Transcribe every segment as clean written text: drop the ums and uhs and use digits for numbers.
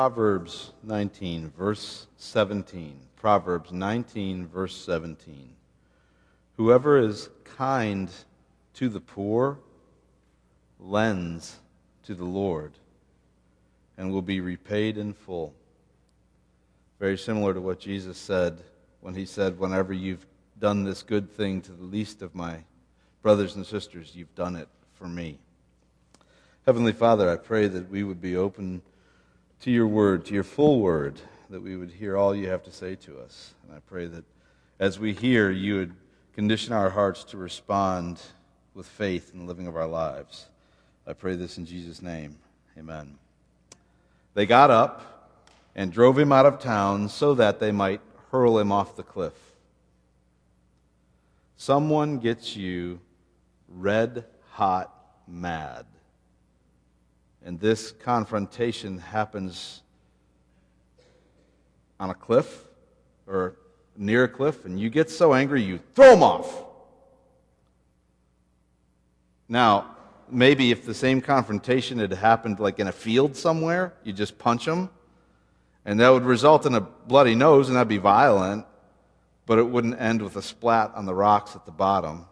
Proverbs 19, verse 17. Proverbs 19, verse 17. Whoever is kind to the poor lends to the Lord and will be repaid in full. Very similar to what Jesus said when he said, whenever you've done this good thing to the least of my brothers and sisters, you've done it for me. Heavenly Father, I pray that we would be open to your word, to your full word, that we would hear all you have to say to us. And I pray that as we hear, you would condition our hearts to respond with faith in the living of our lives. I pray this in Jesus' name. Amen. They got up and drove him out of town so that they might hurl him off the cliff. Someone gets you red hot mad. And this confrontation happens on a cliff or near a cliff, and you get so angry you throw them off. Now, maybe if the same confrontation had happened like in a field somewhere, you just punch them, and that would result in a bloody nose, and that'd be violent, but it wouldn't end with a splat on the rocks at the bottom.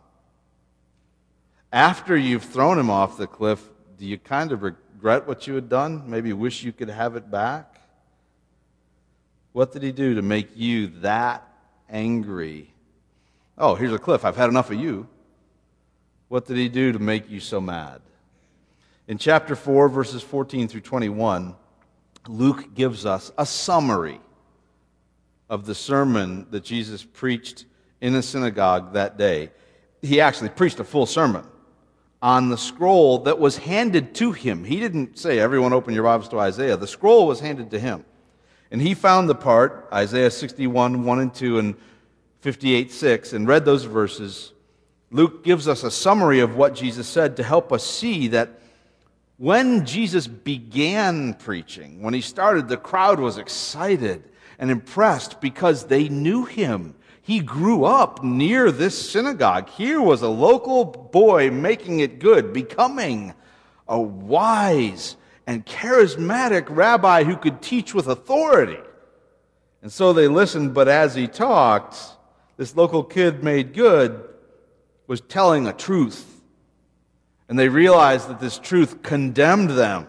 After you've thrown him off the cliff, do you kind of regret what you had done? Maybe wish you could have it back? What did he do to make you that angry? Oh, here's a cliff. I've had enough of you. What did he do to make you so mad? In chapter 4, verses 14 through 21, Luke gives us a summary of the sermon that Jesus preached in a synagogue that day. He actually preached a full sermon on the scroll that was handed to him. He didn't say, everyone open your Bibles to Isaiah. The scroll was handed to him. And he found the part, Isaiah 61, 1 and 2, and 58, 6, and read those verses. Luke gives us a summary of what Jesus said to help us see that when Jesus began preaching, when he started, the crowd was excited and impressed because they knew him. He grew up near this synagogue. Here was a local boy making it good, becoming a wise and charismatic rabbi who could teach with authority. And so they listened, but as he talked, this local kid made good was telling a truth. And they realized that this truth condemned them.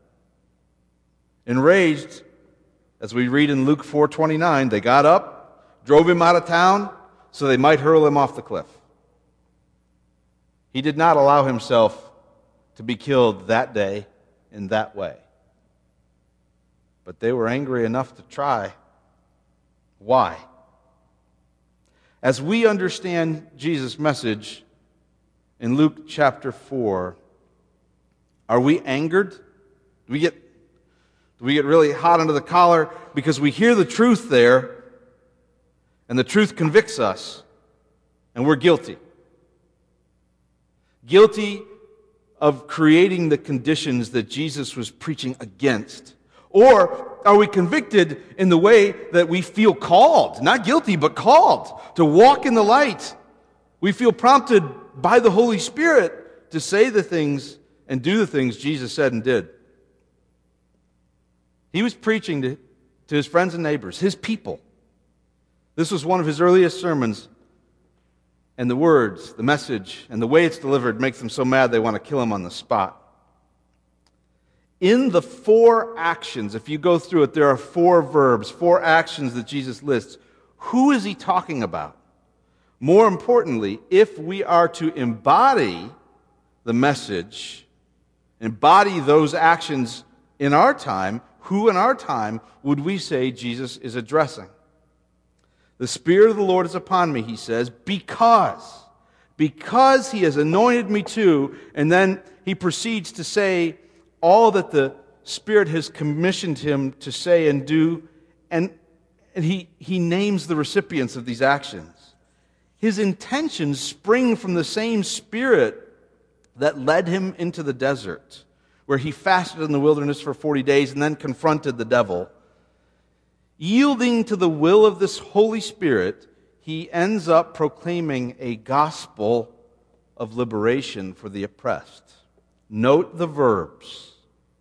Enraged, as we read in Luke 4:29, they got up, drove him out of town so they might hurl him off the cliff. He did not allow himself to be killed that day in that way. But they were angry enough to try. Why? As we understand Jesus' message in Luke chapter 4, are we angered? Do we get really hot under the collar because we hear the truth there, and the truth convicts us, and we're guilty? Guilty of creating the conditions that Jesus was preaching against. Or are we convicted in the way that we feel called, not guilty, but called to walk in the light? We feel prompted by the Holy Spirit to say the things and do the things Jesus said and did. He was preaching to his friends and neighbors, his people. This was one of his earliest sermons, and the words, the message, and the way it's delivered makes them so mad they want to kill him on the spot. In the 4 actions, if you go through it, there are 4 verbs, 4 actions that Jesus lists. Who is he talking about? More importantly, if we are to embody the message, embody those actions in our time, who in our time would we say Jesus is addressing? The Spirit of the Lord is upon me, he says, because he has anointed me to, and then he proceeds to say all that the Spirit has commissioned him to say and do, and he names the recipients of these actions. His intentions spring from the same Spirit that led him into the desert, where he fasted in the wilderness for 40 days and then confronted the devil. Yielding to the will of this Holy Spirit, he ends up proclaiming a gospel of liberation for the oppressed. Note the verbs.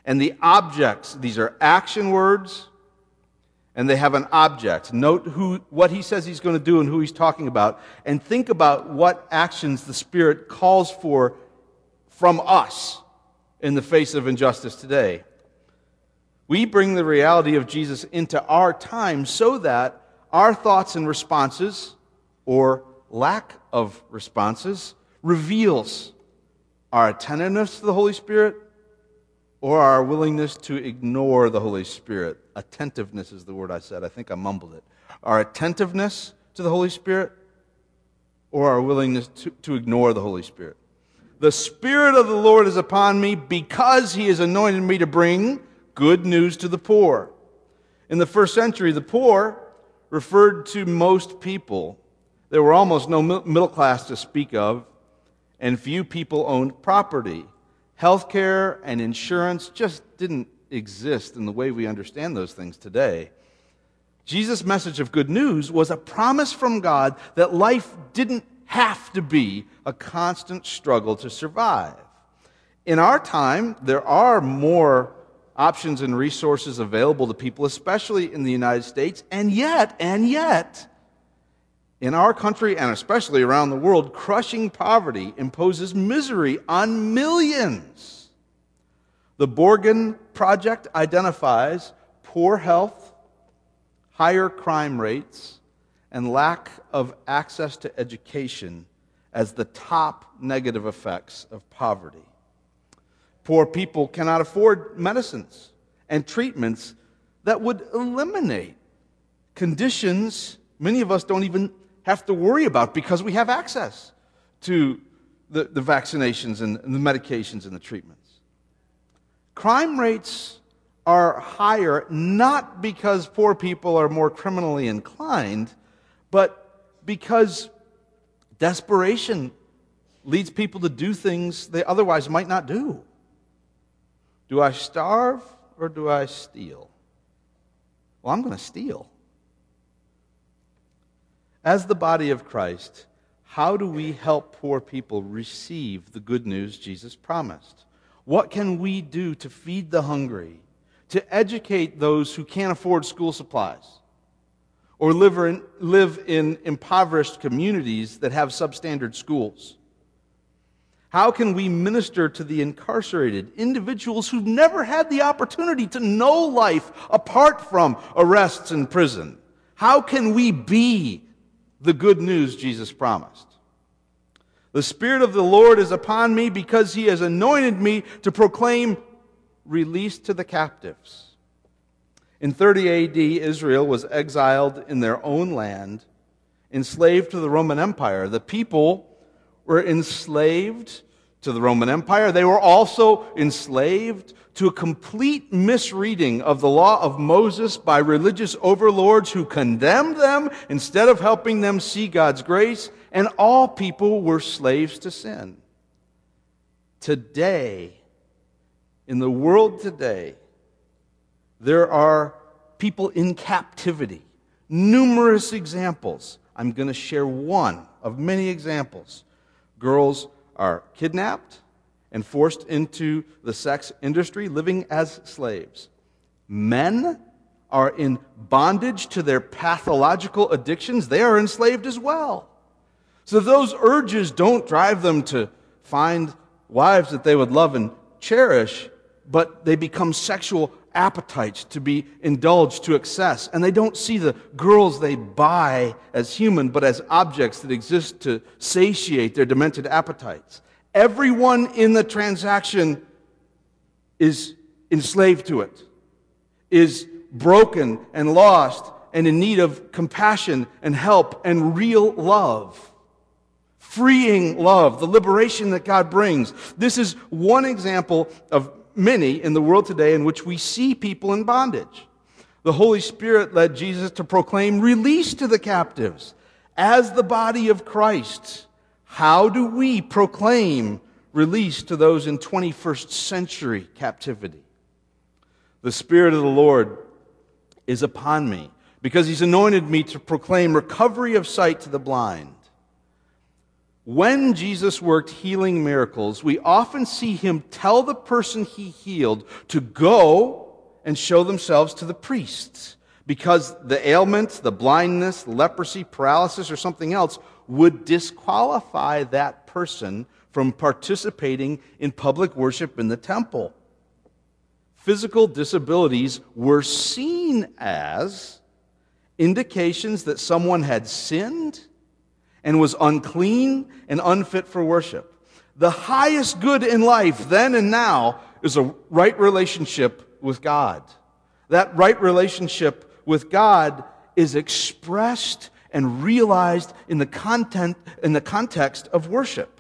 And the objects, these are action words, and they have an object. Note what he says he's going to do and who he's talking about, and think about what actions the Spirit calls for from us in the face of injustice today. We bring the reality of Jesus into our time so that our thoughts and responses, or lack of responses, reveals our attentiveness to the Holy Spirit or our willingness to ignore the Holy Spirit. Attentiveness is the word I said. I think I mumbled it. Our attentiveness to the Holy Spirit or our willingness to ignore the Holy Spirit. The Spirit of the Lord is upon me because He has anointed me to bring good news to the poor. In the first century, the poor referred to most people. There were almost no middle class to speak of, and few people owned property. Healthcare and insurance just didn't exist in the way we understand those things today. Jesus' message of good news was a promise from God that life didn't have to be a constant struggle to survive. In our time, there are more options and resources available to people, especially in the United States, and yet, in our country and especially around the world, crushing poverty imposes misery on millions. The Borgen Project identifies poor health, higher crime rates, and lack of access to education as the top negative effects of poverty. Poor people cannot afford medicines and treatments that would eliminate conditions many of us don't even have to worry about because we have access to the vaccinations and the medications and the treatments. Crime rates are higher not because poor people are more criminally inclined, but because desperation leads people to do things they otherwise might not do. Do I starve or do I steal? Well, I'm going to steal. As the body of Christ, how do we help poor people receive the good news Jesus promised? What can we do to feed the hungry, to educate those who can't afford school supplies, or live in impoverished communities that have substandard schools? How can we minister to the incarcerated, individuals who've never had the opportunity to know life apart from arrests and prison? How can we be the good news Jesus promised? The Spirit of the Lord is upon me because He has anointed me to proclaim release to the captives. In 30 AD, Israel was exiled in their own land, enslaved to the Roman Empire. The people were enslaved to the Roman Empire. They were also enslaved to a complete misreading of the law of Moses by religious overlords who condemned them instead of helping them see God's grace, and all people were slaves to sin. Today, in the world today, there are people in captivity. Numerous examples. I'm going to share one of many examples. Girls are kidnapped and forced into the sex industry, living as slaves. Men are in bondage to their pathological addictions. They are enslaved as well. So those urges don't drive them to find wives that they would love and cherish, but they become sexual appetites to be indulged to excess. And they don't see the girls they buy as human, but as objects that exist to satiate their demented appetites. Everyone in the transaction is enslaved to it, is broken and lost and in need of compassion and help and real love. Freeing love, the liberation that God brings. This is one example of many in the world today in which we see people in bondage. The Holy Spirit led Jesus to proclaim release to the captives. As the body of Christ, how do we proclaim release to those in 21st century captivity? The Spirit of the Lord is upon me because He's anointed me to proclaim recovery of sight to the blind. When Jesus worked healing miracles, we often see him tell the person he healed to go and show themselves to the priests, because the ailment, the blindness, leprosy, paralysis, or something else would disqualify that person from participating in public worship in the temple. Physical disabilities were seen as indications that someone had sinned and was unclean and unfit for worship. The highest good in life, then and now, is a right relationship with God. That right relationship with God is expressed and realized in the context of worship.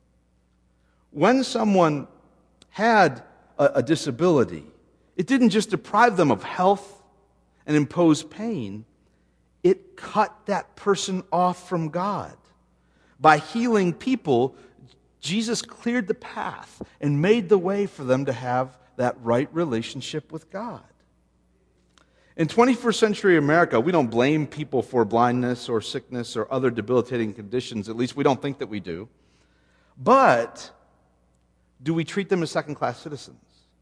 When someone had a disability, it didn't just deprive them of health and impose pain. It cut that person off from God. By healing people, Jesus cleared the path and made the way for them to have that right relationship with God. In 21st century America, we don't blame people for blindness or sickness or other debilitating conditions. At least we don't think that we do. But do we treat them as second-class citizens?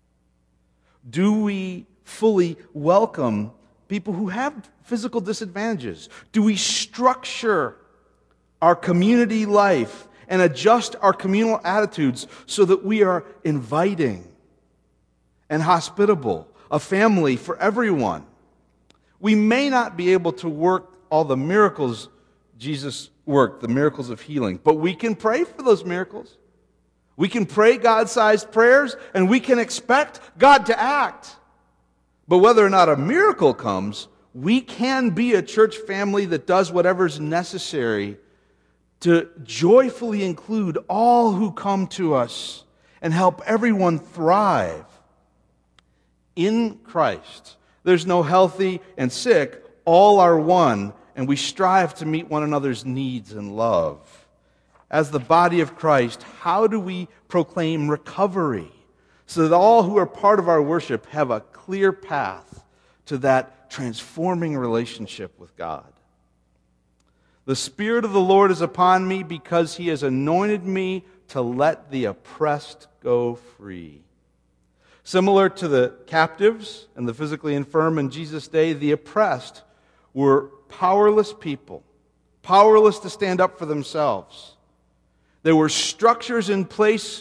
Do we fully welcome people who have physical disadvantages? Do we structure our community life and adjust our communal attitudes so that we are inviting and hospitable, a family for everyone? We may not be able to work all the miracles Jesus worked, the miracles of healing, but we can pray for those miracles. We can pray God-sized prayers, and we can expect God to act. But whether or not a miracle comes, we can be a church family that does whatever's necessary to joyfully include all who come to us and help everyone thrive. In Christ, there's no healthy and sick, all are one, and we strive to meet one another's needs in love. As the body of Christ, how do we proclaim recovery so that all who are part of our worship have a clear path to that transforming relationship with God? The Spirit of the Lord is upon me because He has anointed me to let the oppressed go free. Similar to the captives and the physically infirm in Jesus' day, the oppressed were powerless people, powerless to stand up for themselves. There were structures in place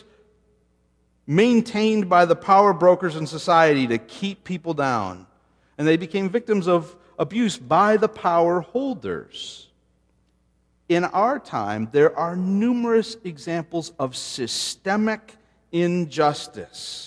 maintained by the power brokers in society to keep people down, and they became victims of abuse by the power holders. In our time, there are numerous examples of systemic injustice,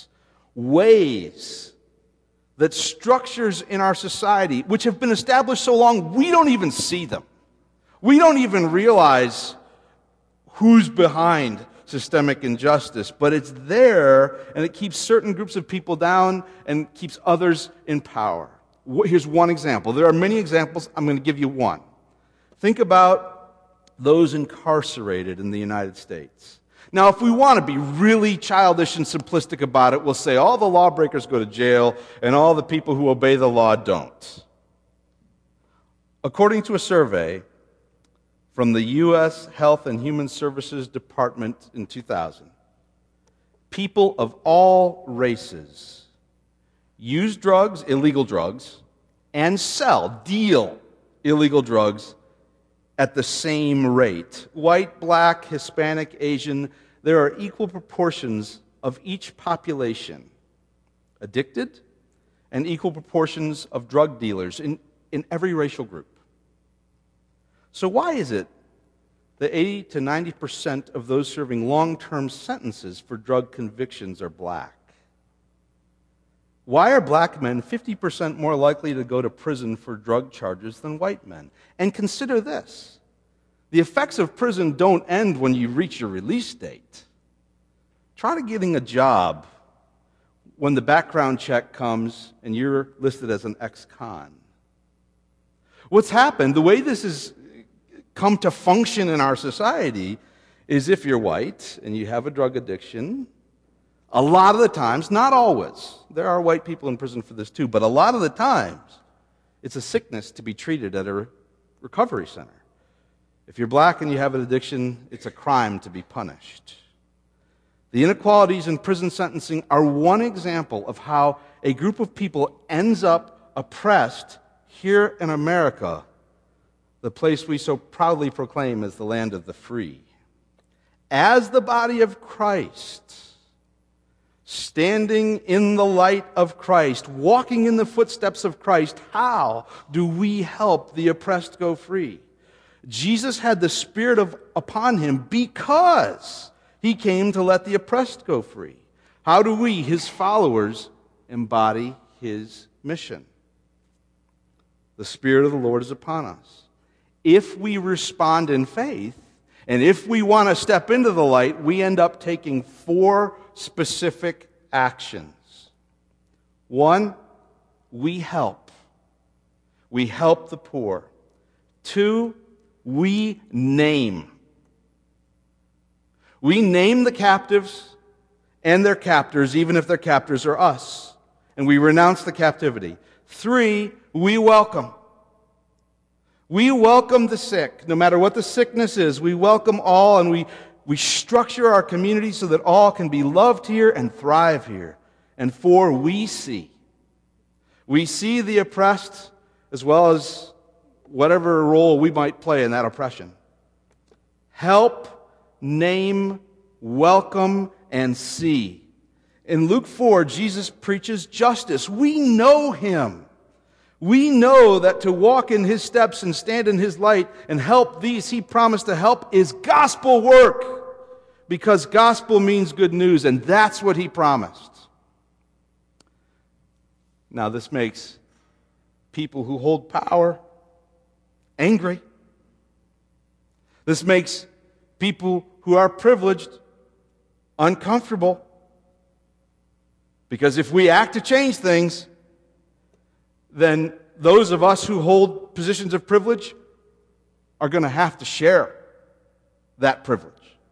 ways that structures in our society, which have been established so long, we don't even see them. We don't even realize who's behind systemic injustice, but it's there, and it keeps certain groups of people down and keeps others in power. Here's one example. There are many examples. I'm going to give you one. Think about those incarcerated in the United States. Now, if we want to be really childish and simplistic about it, we'll say all the lawbreakers go to jail and all the people who obey the law don't. According to a survey from the U.S. Health and Human Services Department in 2000, people of all races use drugs, illegal drugs, and deal illegal drugs at the same rate. White, black, Hispanic, Asian, there are equal proportions of each population addicted and equal proportions of drug dealers in every racial group. So why is it that 80 to 90% of those serving long-term sentences for drug convictions are black? Why are black men 50% more likely to go to prison for drug charges than white men? And consider this. The effects of prison don't end when you reach your release date. Try getting a job when the background check comes and you're listed as an ex-con. What's happened, the way this has come to function in our society, is if you're white and you have a drug addiction, a lot of the times, not always, there are white people in prison for this too, but a lot of the times, it's a sickness to be treated at a recovery center. If you're black and you have an addiction, it's a crime to be punished. The inequalities in prison sentencing are one example of how a group of people ends up oppressed here in America, the place we so proudly proclaim as the land of the free. As the body of Christ, standing in the light of Christ, walking in the footsteps of Christ, how do we help the oppressed go free? Jesus had the Spirit upon him because he came to let the oppressed go free. How do we, his followers, embody his mission? The Spirit of the Lord is upon us. If we respond in faith, and if we want to step into the light, we end up taking 4 specific actions. 1, we help. We help the poor. 2, we name. We name the captives and their captors, even if their captors are us. And we renounce the captivity. 3, we welcome. We welcome the sick. No matter what the sickness is, we welcome all, and we structure our community so that all can be loved here and thrive here. And 4, we see. We see the oppressed as well as whatever role we might play in that oppression. Help, name, welcome, and see. In Luke 4, Jesus preaches justice. We know him. We know that to walk in his steps and stand in his light and help these he promised to help is gospel work, because gospel means good news, and that's what he promised. Now, this makes people who hold power angry. This makes people who are privileged uncomfortable, because if we act to change things, then those of us who hold positions of privilege are going to have to share that privilege.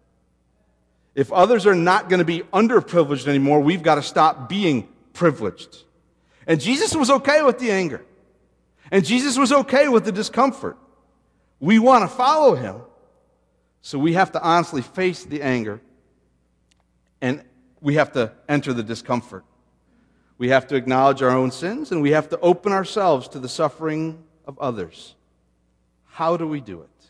If others are not going to be underprivileged anymore, we've got to stop being privileged. And Jesus was okay with the anger. And Jesus was okay with the discomfort. We want to follow him, so we have to honestly face the anger, and we have to enter the discomfort. We have to acknowledge our own sins, and we have to open ourselves to the suffering of others. How do we do it?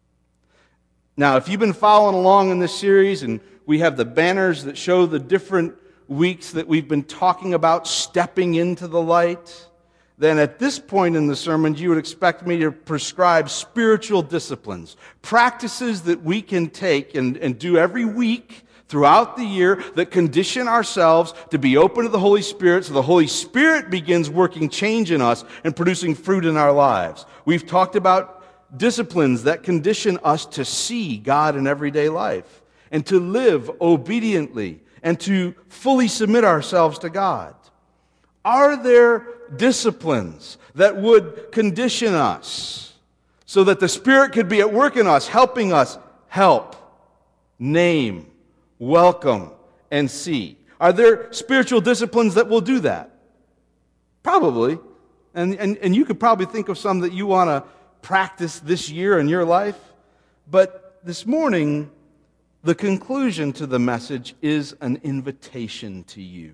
Now, if you've been following along in this series, and we have the banners that show the different weeks that we've been talking about stepping into the light, then at this point in the sermon, you would expect me to prescribe spiritual disciplines, practices that we can take and do every week throughout the year that condition ourselves to be open to the Holy Spirit, so the Holy Spirit begins working change in us and producing fruit in our lives. We've talked about disciplines that condition us to see God in everyday life and to live obediently and to fully submit ourselves to God. Are there disciplines that would condition us so that the Spirit could be at work in us, helping us help, name, welcome, and see? Are there spiritual disciplines that will do that? Probably. And you could probably think of some that you want to practice this year in your life. But this morning, the conclusion to the message is an invitation to you.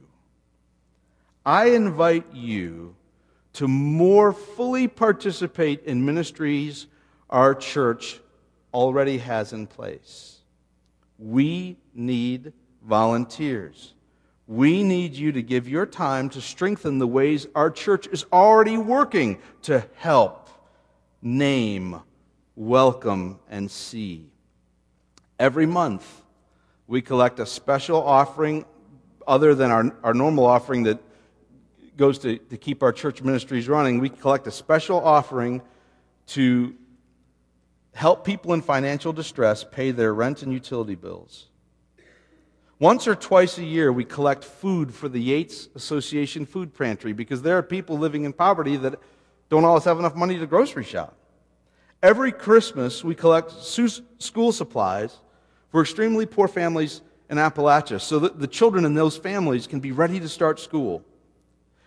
I invite you to more fully participate in ministries our church already has in place. We need volunteers. We need you to give your time to strengthen the ways our church is already working to help, name, welcome, and see. Every month, we collect a special offering other than our normal offering that goes to keep our church ministries running. We collect a special offering to help people in financial distress pay their rent and utility bills. Once or twice a year, we collect food for the Yates Association Food Pantry, because there are people living in poverty that don't always have enough money to grocery shop. Every Christmas, we collect school supplies for extremely poor families in Appalachia so that the children in those families can be ready to start school.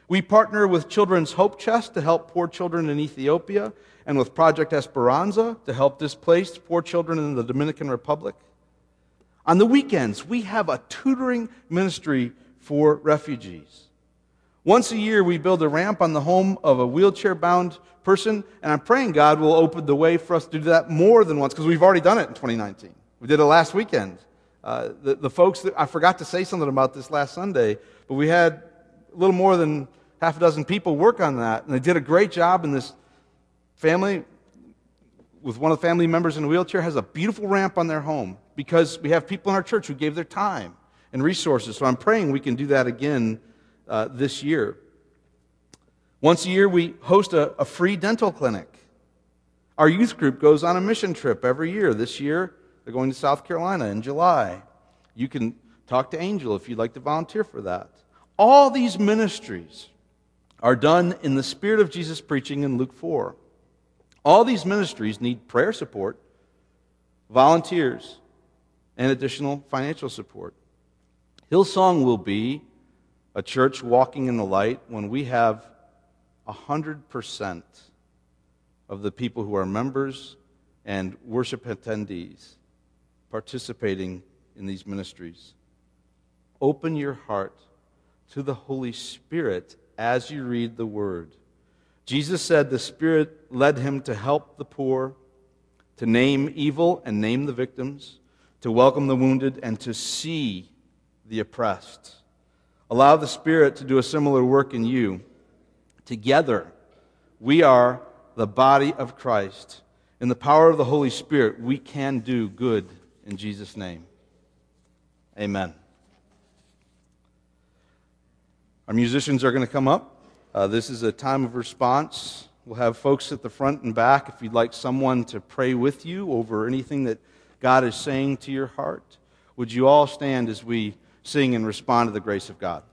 We partner with Children's Hope Chest to help poor children in Ethiopia, and with Project Esperanza to help displaced poor children in the Dominican Republic. On the weekends, we have a tutoring ministry for refugees. Once a year, we build a ramp on the home of a wheelchair-bound person, and I'm praying God will open the way for us to do that more than once, because we've already done it in 2019. We did it last weekend. The folks I forgot to say something about this last Sunday, but we had a little more than half a dozen people work on that, and they did a great job. And this family, with one of the family members in a wheelchair, has a beautiful ramp on their home because we have people in our church who gave their time and resources. So I'm praying we can do that again this year. Once a year, we host a free dental clinic. Our youth group goes on a mission trip every year. This year, they're going to South Carolina in July. You can talk to Angel if you'd like to volunteer for that. All these ministries are done in the spirit of Jesus preaching in Luke 4. All these ministries need prayer support, volunteers, and additional financial support. Hillsong will be a church walking in the light when we have 100% of the people who are members and worship attendees participating in these ministries. Open your heart to the Holy Spirit as you read the Word. Jesus said the Spirit led him to help the poor, to name evil and name the victims, to welcome the wounded, and to see the oppressed. Allow the Spirit to do a similar work in you. Together, we are the body of Christ. In the power of the Holy Spirit, we can do good in Jesus' name. Amen. Our musicians are going to come up. This is a time of response. We'll have folks at the front and back if you'd like someone to pray with you over anything that God is saying to your heart. Would you all stand as we sing and respond to the grace of God?